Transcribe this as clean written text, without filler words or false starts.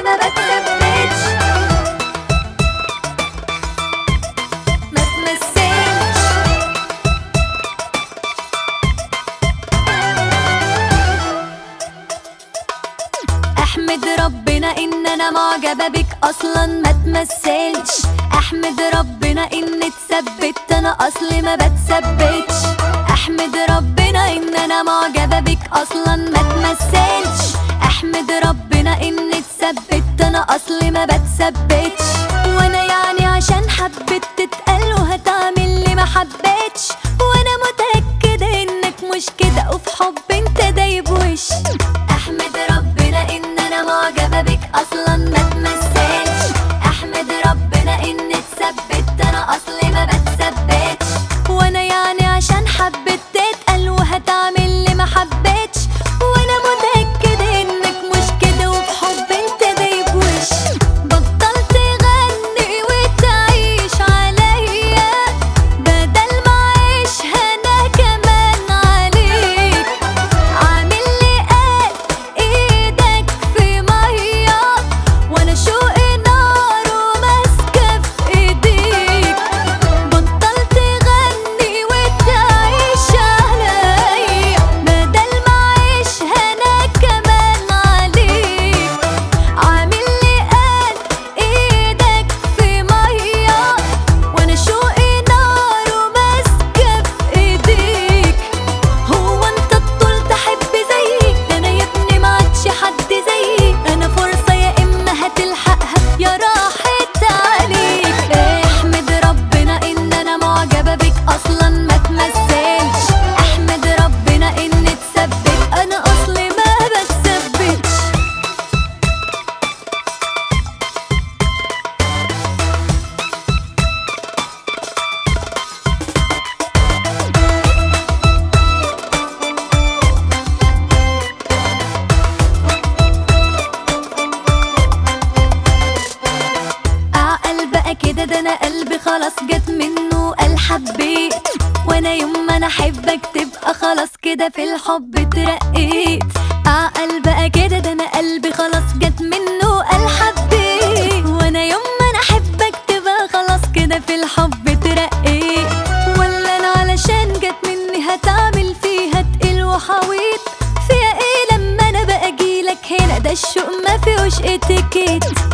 اصلي ما بتثبتش، ما تمثلش. احمد ربنا ان انا معجبة بك اصلا ما تمثلش، احمد ربنا ان اتثبت انا اصلي ما بتثبتش، احمد ربنا ان انا معجبة بك اصلا ما تمثلش، احمد ربنا ان اتثبت انا اصلي ما بتثبتش. وانا يعني عشان حبيت تتقل وهتعمل لي ما حبيتش، وانا متأكدة انك مش كده وفي حب انت دايب وش. احمد ربنا ان انا معجبة بك اصلا ما تمثلش، احمد ربنا ان اتثبت انا اصلي ما بتثبتش، وانا يعني عشان حبيت تتقل وهتعمل لي ما حبيتش، وانا متأكدة انك مش كده وفي حب انت دايب وش. بطلت تغني وتعيش عليا بدل ما اعيشها انا كمان عليك، عامل لي قال ايدك في ميه وانا شوقي نار وماسكه في ايديك. بطلت تغني وتعيش عليا بدل ما اعيشها انا كمان عليك، عامل لي قال ايدك في ميه وانا شوقي نار وماسكه في ايديك. هو انت الطول تحب زيي؟ ده انا يا ابني ما عادش حد زيي، انا فرصه يا اما هتلحقها يا راحت عليك. احمد ربنا ان انا معجبه بك اصلا ما تمثلش، احمد ربنا ان اتثبت انا اصلي ما بتثبتش. اعقل بقى كده، ده انا قلبي خلاص جت منه قال حبيت، وانا يوم ما انا احبك تبقى خلاص كده في الحب اترقيت. اعقل بقى كده، ده انا قلبي خلاص جت منه قال حبيت، وانا يوم ما انا احبك تبقى خلاص كده في الحب اترقيت. ولا انا علشان جت مني هتعمل فيها تقيل وحويط؟ فيها ايه لما انا بقى اجيلك هنا؟ ده الشوق ما فيهوش اتيكيت.